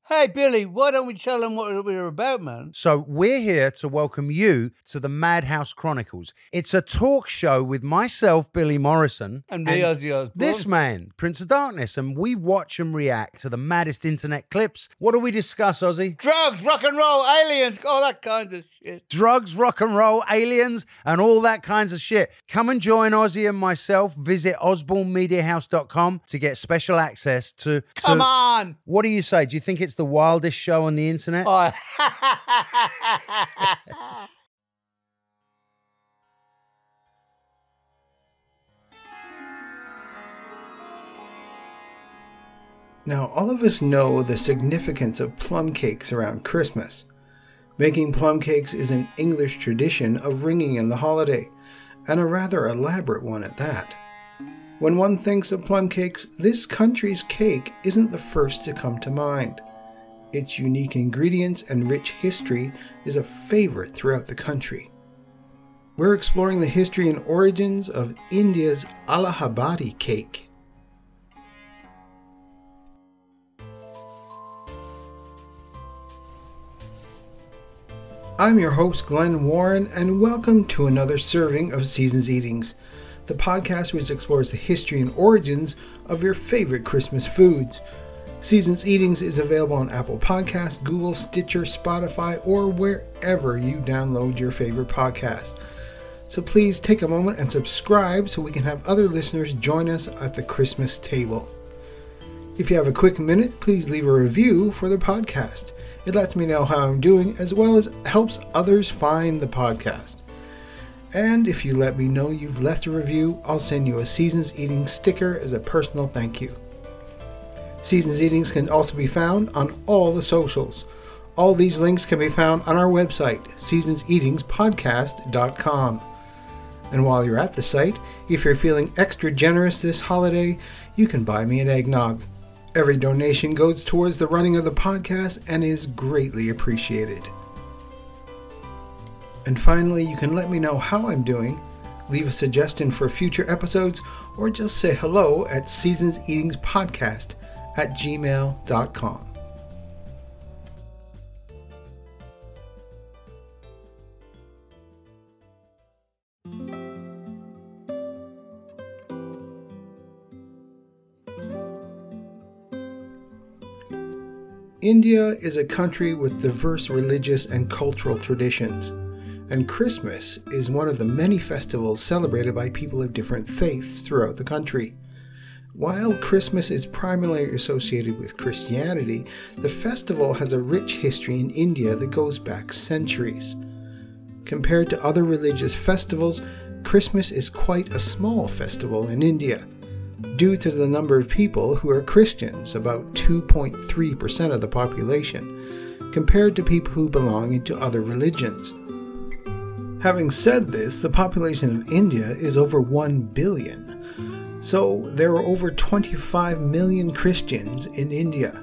Hey, Billy, why don't we tell them what we're about, man? So we're here to welcome you to the Madhouse Chronicles. It's a talk show with myself, Billy Morrison. And me, Ozzy Osbourne. This man, Prince of Darkness. And we watch and react to the maddest internet clips. What do we discuss, Ozzy? Drugs, rock and roll, aliens, all that kind of shit. Drugs, rock and roll, aliens, and all that kinds of shit. Come and join Ozzy and myself. Visit osbornemediahouse.com to get special access to... Come on! What do you say? Do you think it's the wildest show on the internet? Oh. Now, all of us know the significance of plum cakes around Christmas. Making plum cakes is an English tradition of ringing in the holiday, and a rather elaborate one at that. When one thinks of plum cakes, this country's cake isn't the first to come to mind. Its unique ingredients and rich history is a favorite throughout the country. We're exploring the history and origins of India's Allahabadi cake. I'm your host, Glenn Warren, and welcome to another serving of Seasons Eatings, the podcast which explores the history and origins of your favorite Christmas foods. Seasons Eatings is available on Apple Podcasts, Google, Stitcher, Spotify, or wherever you download your favorite podcast. So please take a moment and subscribe so we can have other listeners join us at the Christmas table. If you have a quick minute, please leave a review for the podcast. It lets me know how I'm doing, as well as helps others find the podcast. And if you let me know you've left a review, I'll send you a Seasons Eating sticker as a personal thank you. Seasons Eatings can also be found on all the socials. All these links can be found on our website, seasonseatingspodcast.com. And while you're at the site, if you're feeling extra generous this holiday, you can buy me an eggnog. Every donation goes towards the running of the podcast and is greatly appreciated. And finally, you can let me know how I'm doing, leave a suggestion for future episodes, or just say hello at seasonseatingspodcast@gmail.com. India is a country with diverse religious and cultural traditions, and Christmas is one of the many festivals celebrated by people of different faiths throughout the country. While Christmas is primarily associated with Christianity, the festival has a rich history in India that goes back centuries. Compared to other religious festivals, Christmas is quite a small festival in India, due to the number of people who are Christians, about 2.3% of the population, compared to people who belong into other religions. Having said this, the population of India is over 1 billion. So there are over 25 million Christians in India.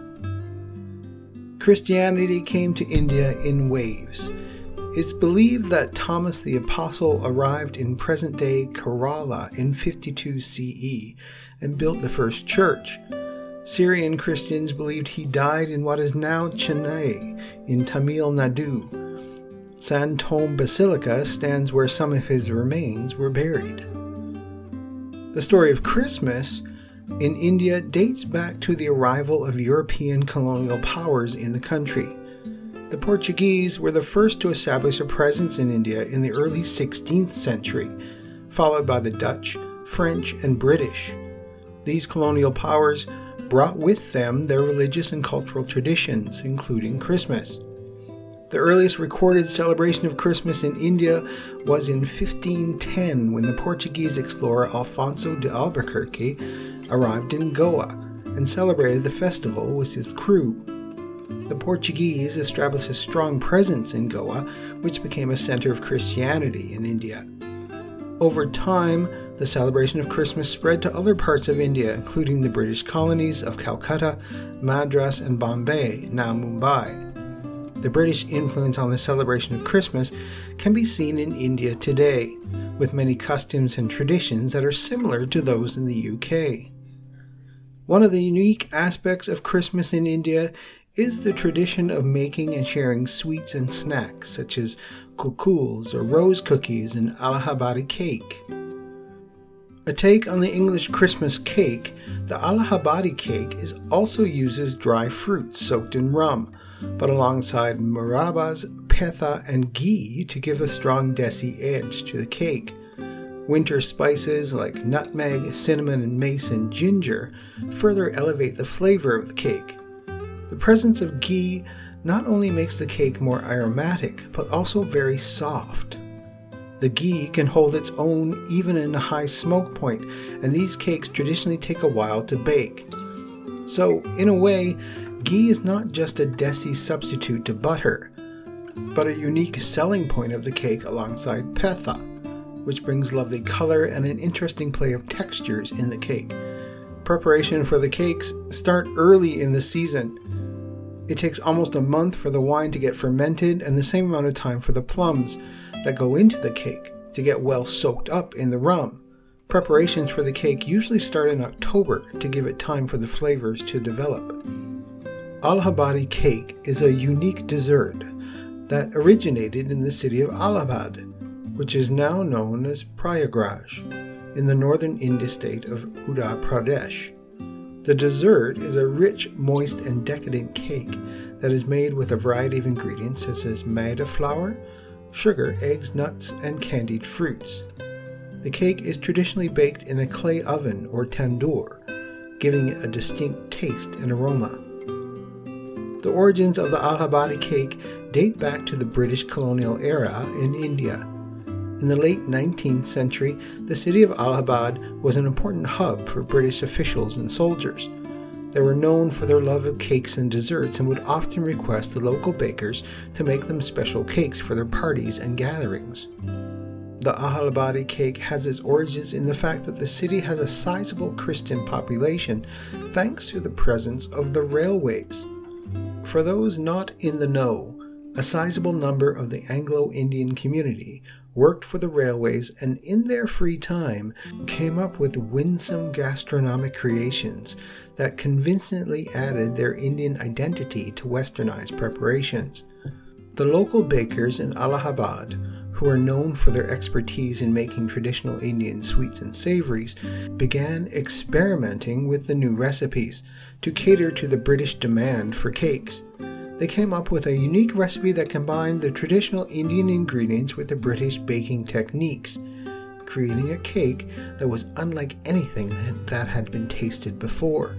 Christianity came to India in waves. It's believed that Thomas the Apostle arrived in present-day Kerala in 52 CE and built the first church. Syrian Christians believed he died in what is now Chennai in Tamil Nadu. San Thome Basilica stands where some of his remains were buried. The story of Christmas in India dates back to the arrival of European colonial powers in the country. The Portuguese were the first to establish a presence in India in the early 16th century, followed by the Dutch, French, and British. These colonial powers brought with them their religious and cultural traditions, including Christmas. The earliest recorded celebration of Christmas in India was in 1510 when the Portuguese explorer Alfonso de Albuquerque arrived in Goa and celebrated the festival with his crew. The Portuguese established a strong presence in Goa, which became a center of Christianity in India. Over time, the celebration of Christmas spread to other parts of India, including the British colonies of Calcutta, Madras, and Bombay, now Mumbai. The British influence on the celebration of Christmas can be seen in India today, with many customs and traditions that are similar to those in the UK. One of the unique aspects of Christmas in India is the tradition of making and sharing sweets and snacks such as kukuls or rose cookies and Allahabadi cake. A take on the English Christmas cake, the Allahabadi cake also uses dry fruits soaked in rum, but alongside murabas, petha, and ghee to give a strong desi edge to the cake. Winter spices like nutmeg, cinnamon, and mace and ginger further elevate the flavor of the cake. The presence of ghee not only makes the cake more aromatic, but also very soft. The ghee can hold its own even in a high smoke point, and these cakes traditionally take a while to bake. So, in a way, ghee is not just a desi substitute to butter, but a unique selling point of the cake alongside petha, which brings lovely color and an interesting play of textures in the cake. Preparation for the cakes start early in the season. It takes almost a month for the wine to get fermented and the same amount of time for the plums that go into the cake to get well soaked up in the rum. Preparations for the cake usually start in October to give it time for the flavors to develop. Allahabadi cake is a unique dessert that originated in the city of Allahabad, which is now known as Prayagraj, in the northern Indian state of Uttar Pradesh. The dessert is a rich, moist, and decadent cake that is made with a variety of ingredients such as maida flour, sugar, eggs, nuts, and candied fruits. The cake is traditionally baked in a clay oven or tandoor, giving it a distinct taste and aroma. The origins of the Allahabadi cake date back to the British colonial era in India. In the late 19th century, the city of Allahabad was an important hub for British officials and soldiers. They were known for their love of cakes and desserts and would often request the local bakers to make them special cakes for their parties and gatherings. The Allahabadi cake has its origins in the fact that the city has a sizable Christian population thanks to the presence of the railways. For those not in the know, a sizable number of the Anglo-Indian community worked for the railways and in their free time came up with winsome gastronomic creations that convincingly added their Indian identity to westernized preparations. The local bakers in Allahabad, who are known for their expertise in making traditional Indian sweets and savories, began experimenting with the new recipes to cater to the British demand for cakes. They came up with a unique recipe that combined the traditional Indian ingredients with the British baking techniques, creating a cake that was unlike anything that had been tasted before.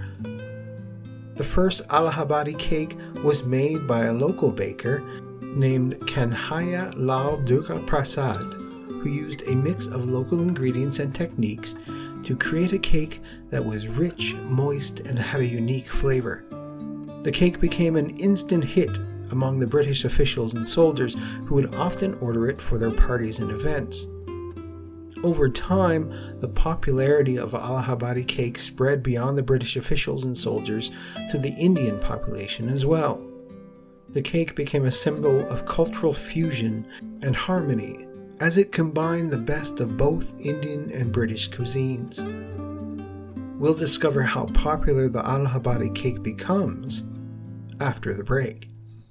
The first Allahabadi cake was made by a local baker named Kanhaiya Lal Durga Prasad, who used a mix of local ingredients and techniques to create a cake that was rich, moist, and had a unique flavor. The cake became an instant hit among the British officials and soldiers who would often order it for their parties and events. Over time, the popularity of Allahabadi cake spread beyond the British officials and soldiers to the Indian population as well. The cake became a symbol of cultural fusion and harmony as it combined the best of both Indian and British cuisines. We'll discover how popular the Allahabadi cake becomes after the break.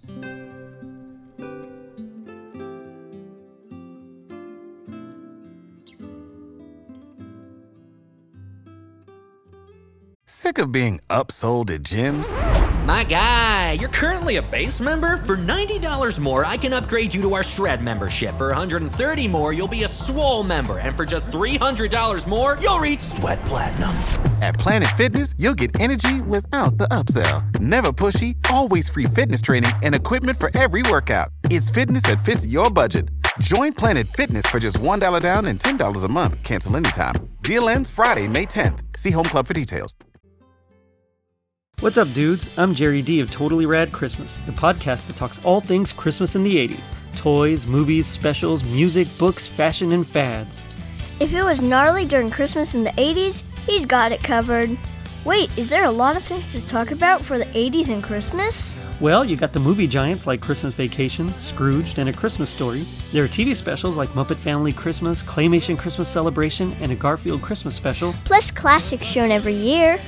Sick of being upsold at gyms? My guy, you're currently a base member? For $90 more, I can upgrade you to our Shred membership. For $130 more, you'll be a Swole member. And for just $300 more, you'll reach Sweat Platinum. At Planet Fitness, you'll get energy without the upsell. Never pushy, always free fitness training and equipment for every workout. It's fitness that fits your budget. Join Planet Fitness for just $1 down and $10 a month. Cancel anytime. Deal ends Friday, May 10th. See Home Club for details. What's up, dudes? I'm Jerry D of Totally Rad Christmas, the podcast that talks all things Christmas in the 80s. Toys, movies, specials, music, books, fashion, and fads. If it was gnarly during Christmas in the 80s, he's got it covered. Wait, is there a lot of things to talk about for the 80s and Christmas? Well, you got the movie giants like Christmas Vacation, Scrooged, and A Christmas Story. There are TV specials like Muppet Family Christmas, Claymation Christmas Celebration, and a Garfield Christmas special. Plus classics shown every year.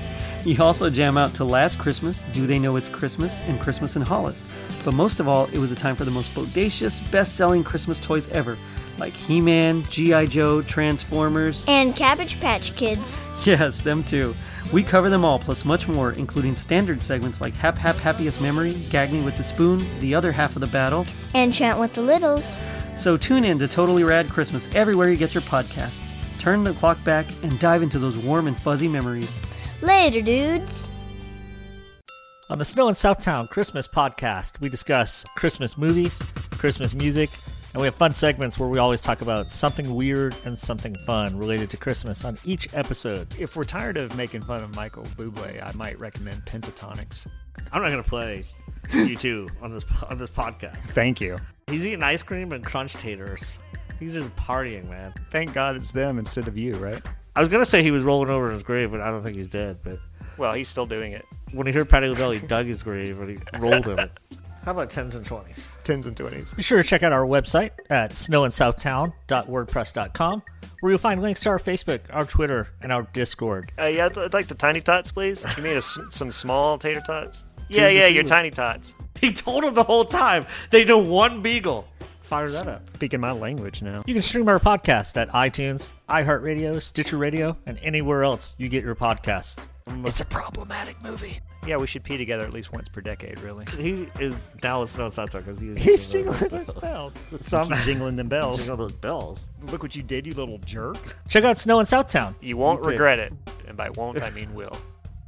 You also jam out to Last Christmas, Do They Know It's Christmas, and Christmas in Hollis. But most of all, it was a time for the most bodacious, best-selling Christmas toys ever, like He-Man, G.I. Joe, Transformers, And Cabbage Patch Kids. yes, them too. We cover them all, plus much more, including standard segments like Hap Hap Happiest Memory, Gag Me with the Spoon, The Other Half of the Battle, And Chant with the Littles. So tune in to Totally Rad Christmas everywhere you get your podcasts. Turn the clock back and dive into those warm and fuzzy memories. Later, dudes. On the Snow in Southtown Christmas podcast, we discuss Christmas movies, Christmas music, and we have fun segments where we always talk about something weird and something fun related to Christmas on each episode. If we're tired of making fun of Michael Bublé, I might recommend Pentatonics. I'm not going to play U2 on this podcast. Thank you. He's eating ice cream and crunch taters. He's just partying, man. Thank God it's them instead of you, right? I was going to say he was rolling over in his grave, but I don't think he's dead. But Well, he's still doing it. when he heard Patti LaBelle, he dug his grave and he rolled in it. How about 10s and 20s? 10s and 20s. Be sure to check out our website at snowinSouthtown.wordpress.com, where you'll find links to our Facebook, our Twitter, and our Discord. Yeah, I'd like the tiny tots, please. You made some small tater tots? Yeah, your tiny tots. He told him the whole time. They do one beagle. Fire that up. Speaking my language now. You can stream our podcast at iTunes, iHeartRadio, Stitcher Radio, and anywhere else you get your podcasts. It's a problematic movie. Yeah, we should pee together at least once per decade, really. He is now with Snow and Southtown because He's jingling those bells. Some Keep jingling them bells. Jingle those bells. Look what you did, you little jerk. Check out Snow and Southtown. You won't You did. regret it. And by won't, I mean will.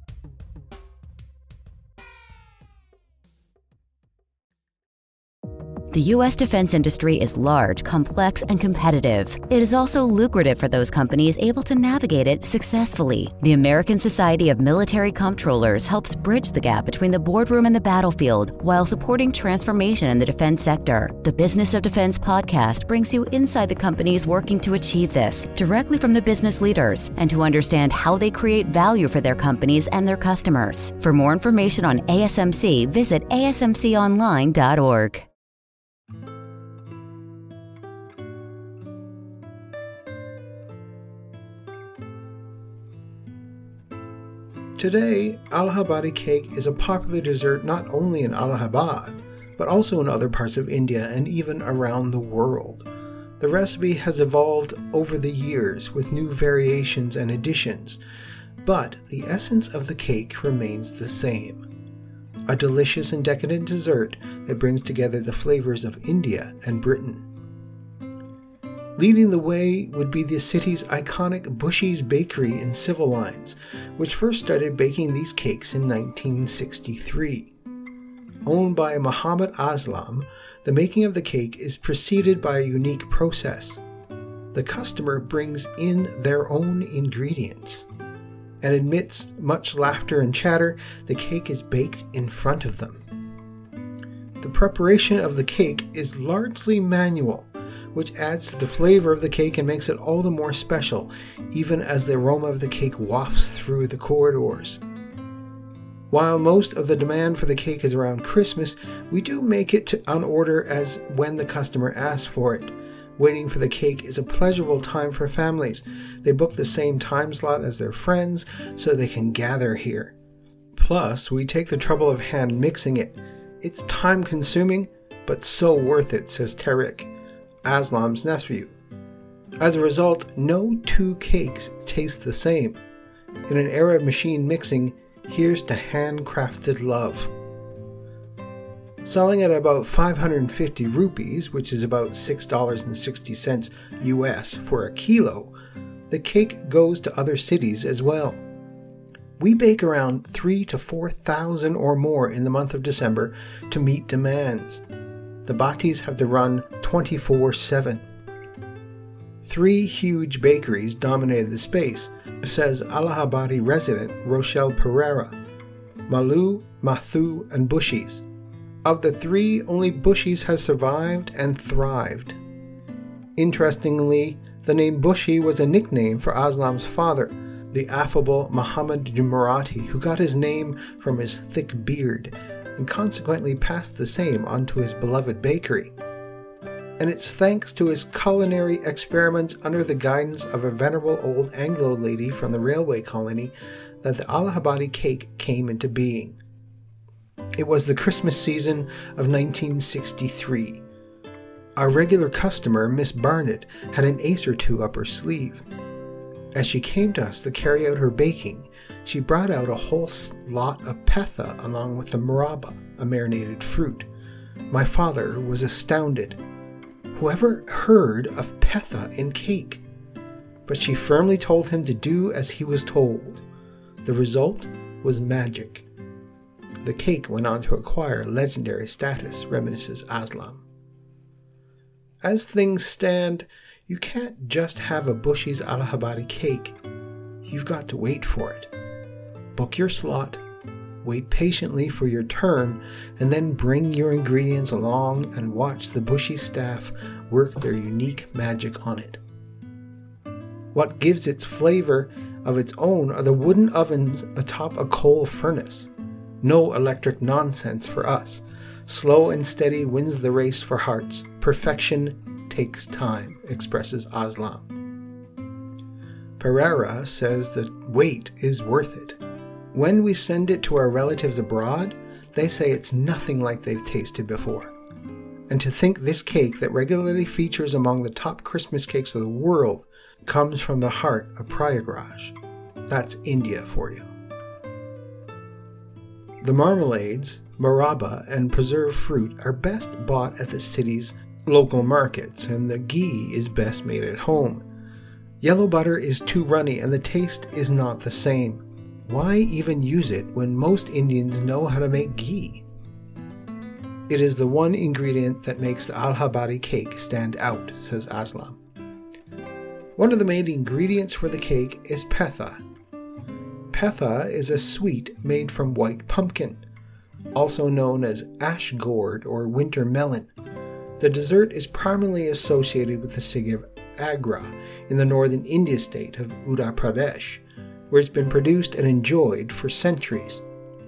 The U.S. defense industry is large, complex, and competitive. It is also lucrative for those companies able to navigate it successfully. The American Society of Military Comptrollers helps bridge the gap between the boardroom and the battlefield while supporting transformation in the defense sector. The Business of Defense podcast brings you inside the companies working to achieve this, directly from the business leaders, and to understand how they create value for their companies and their customers. For more information on ASMC, visit asmconline.org. Today, Allahabadi cake is a popular dessert not only in Allahabad, but also in other parts of India and even around the world. The recipe has evolved over the years with new variations and additions, but the essence of the cake remains the same. A delicious and decadent dessert that brings together the flavors of India and Britain. Leading the way would be the city's iconic Bushy's Bakery in Civil Lines, which first started baking these cakes in 1963. Owned by Muhammad Aslam, the making of the cake is preceded by a unique process. The customer brings in their own ingredients, and amidst much laughter and chatter, the cake is baked in front of them. The preparation of the cake is largely manual, which adds to the flavor of the cake and makes it all the more special, even as the aroma of the cake wafts through the corridors. While most of the demand for the cake is around Christmas, we do make it on order as when the customer asks for it. Waiting for the cake is a pleasurable time for families. They book the same time slot as their friends so they can gather here. Plus, we take the trouble of hand mixing it. It's time consuming, but so worth it, says Tariq, Aslam's nephew. As a result, no two cakes taste the same. In an era of machine mixing, here's to handcrafted love. Selling at about 550 rupees, which is about $6.60 US for a kilo, the cake goes to other cities as well. We bake around 3,000 to 4,000 or more in the month of December to meet demands. The Bhattis have to run 24/7. 3 huge bakeries dominated the space, says Allahabadi resident Rochelle Pereira, Malu, Mathu, and Bushy's. Of the 3, only Bushy's has survived and thrived. Interestingly, the name Bushy was a nickname for Aslam's father, the affable Muhammad Jumarati, who got his name from his thick beard and consequently passed the same on to his beloved bakery. And it's thanks to his culinary experiments under the guidance of a venerable old Anglo lady from the railway colony that the Allahabadi cake came into being. It was the Christmas season of 1963. Our regular customer, Miss Barnett, had an ace or two up her sleeve. As she came to us to carry out her baking, she brought out a whole lot of petha along with the maraba, a marinated fruit. My father was astounded. Whoever heard of petha in cake? But she firmly told him to do as he was told. The result was magic. The cake went on to acquire legendary status, reminisces Aslam. As things stand, you can't just have a Bushy's Allahabadi cake. You've got to wait for it. Book your slot, wait patiently for your turn, and then bring your ingredients along and watch the Bushy staff work their unique magic on it. What gives its flavor of its own are the wooden ovens atop a coal furnace. No electric nonsense for us. Slow and steady wins the race for hearts. Perfection takes time, expresses Aslam. Pereira says the wait is worth it. When we send it to our relatives abroad, they say it's nothing like they've tasted before. And to think this cake that regularly features among the top Christmas cakes of the world comes from the heart of Prayagraj. That's India for you. The marmalades, maraba, and preserved fruit are best bought at the city's local markets, and the ghee is best made at home. Yellow butter is too runny and the taste is not the same. Why even use it when most Indians know how to make ghee? It is the one ingredient that makes the Allahabadi cake stand out, says Aslam. One of the main ingredients for the cake is petha. Petha is a sweet made from white pumpkin, also known as ash gourd or winter melon. The dessert is primarily associated with the city of Agra in the northern India state of Uttar Pradesh, where it's been produced and enjoyed for centuries.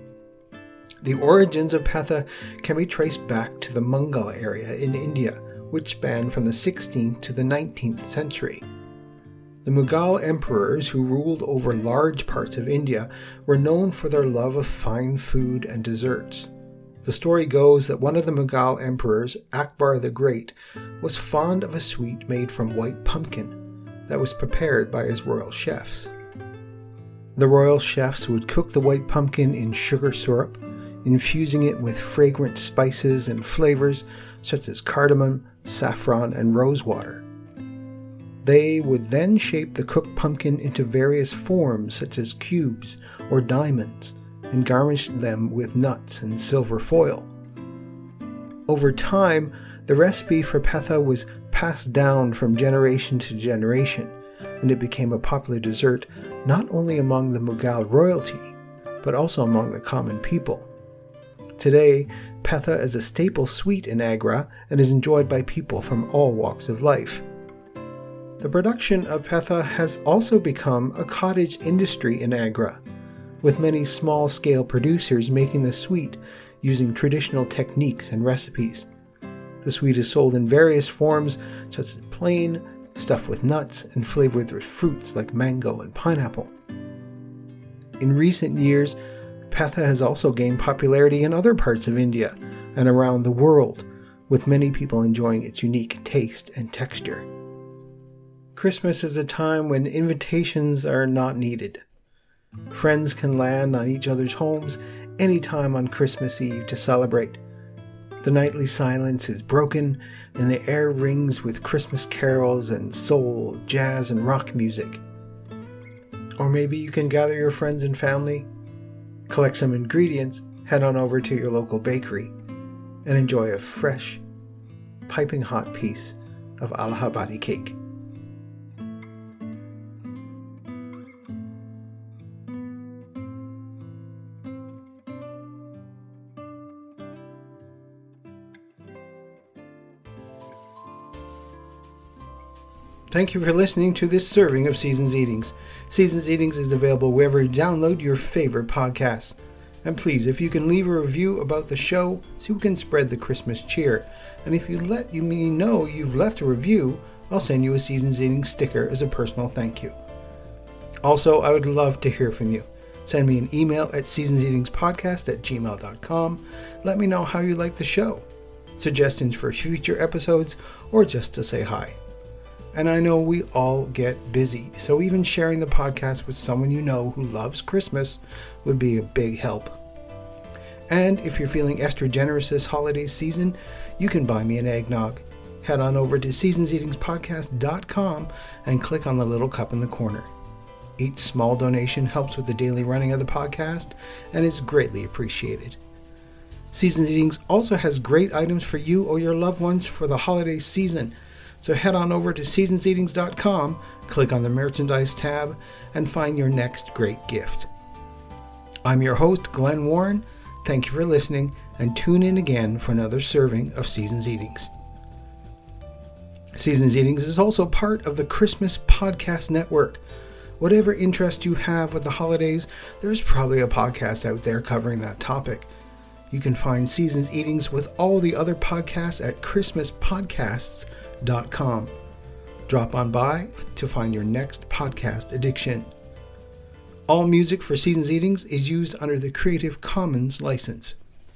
The origins of petha can be traced back to the Mughal area in India, which spanned from the 16th to the 19th century. The Mughal emperors who ruled over large parts of India were known for their love of fine food and desserts. The story goes that one of the Mughal emperors, Akbar the Great, was fond of a sweet made from white pumpkin that was prepared by his royal chefs. The royal chefs would cook the white pumpkin in sugar syrup, infusing it with fragrant spices and flavors such as cardamom, saffron, and rosewater. They would then shape the cooked pumpkin into various forms such as cubes or diamonds and garnish them with nuts and silver foil. Over time, the recipe for petha was passed down from generation to generation, and it became a popular dessert not only among the Mughal royalty, but also among the common people. Today, petha is a staple sweet in Agra and is enjoyed by people from all walks of life. The production of petha has also become a cottage industry in Agra, with many small-scale producers making the sweet using traditional techniques and recipes. The sweet is sold in various forms, such as plain, stuffed with nuts, and flavored with fruits like mango and pineapple. In recent years, petha has also gained popularity in other parts of India and around the world, with many people enjoying its unique taste and texture. Christmas is a time when invitations are not needed. Friends can land on each other's homes anytime on Christmas Eve to celebrate. The nightly silence is broken and the air rings with Christmas carols and soul, jazz, and rock music. Or maybe you can gather your friends and family, collect some ingredients, head on over to your local bakery, and enjoy a fresh, piping hot piece of Allahabadi cake. Thank you for listening to this serving of Seasons Eatings. Seasons Eatings is available wherever you download your favorite podcasts. And please, if you can leave a review about the show so we can spread the Christmas cheer. And if you let me know you've left a review, I'll send you a Seasons Eatings sticker as a personal thank you. Also, I would love to hear from you. Send me an email at seasonseatingspodcast@gmail.com. Let me know how you like the show, suggestions for future episodes, or just to say hi. And I know we all get busy, so even sharing the podcast with someone you know who loves Christmas would be a big help. And if you're feeling extra generous this holiday season, you can buy me an eggnog. Head on over to seasonseatingspodcast.com and click on the little cup in the corner. Each small donation helps with the daily running of the podcast and is greatly appreciated. Seasons Eatings also has great items for you or your loved ones for the holiday season. So head on over to seasonseatings.com, click on the merchandise tab, and find your next great gift. I'm your host, Glenn Warren. Thank you for listening, and tune in again for another serving of Seasons Eatings. Seasons Eatings is also part of the Christmas Podcast Network. Whatever interest you have with the holidays, there's probably a podcast out there covering that topic. You can find Seasons Eatings with all the other podcasts at christmaspodcasts.com. Drop on by to find your next podcast addiction. All music for Seasons Eatings is used under the Creative Commons license.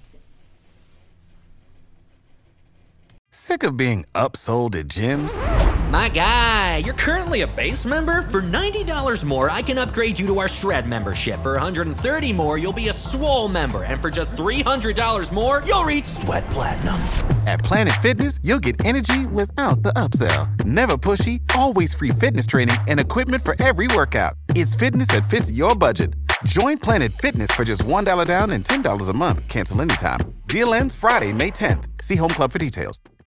Sick of being upsold at gyms? My guy, you're currently a base member? For $90 more, I can upgrade you to our Shred membership. For $130 more, you'll be a Swole member. And for just $300 more, you'll reach Sweat Platinum. At Planet Fitness, you'll get energy without the upsell. Never pushy, always free fitness training and equipment for every workout. It's fitness that fits your budget. Join Planet Fitness for just $1 down and $10 a month. Cancel anytime. Deal ends Friday, May 10th. See Home Club for details.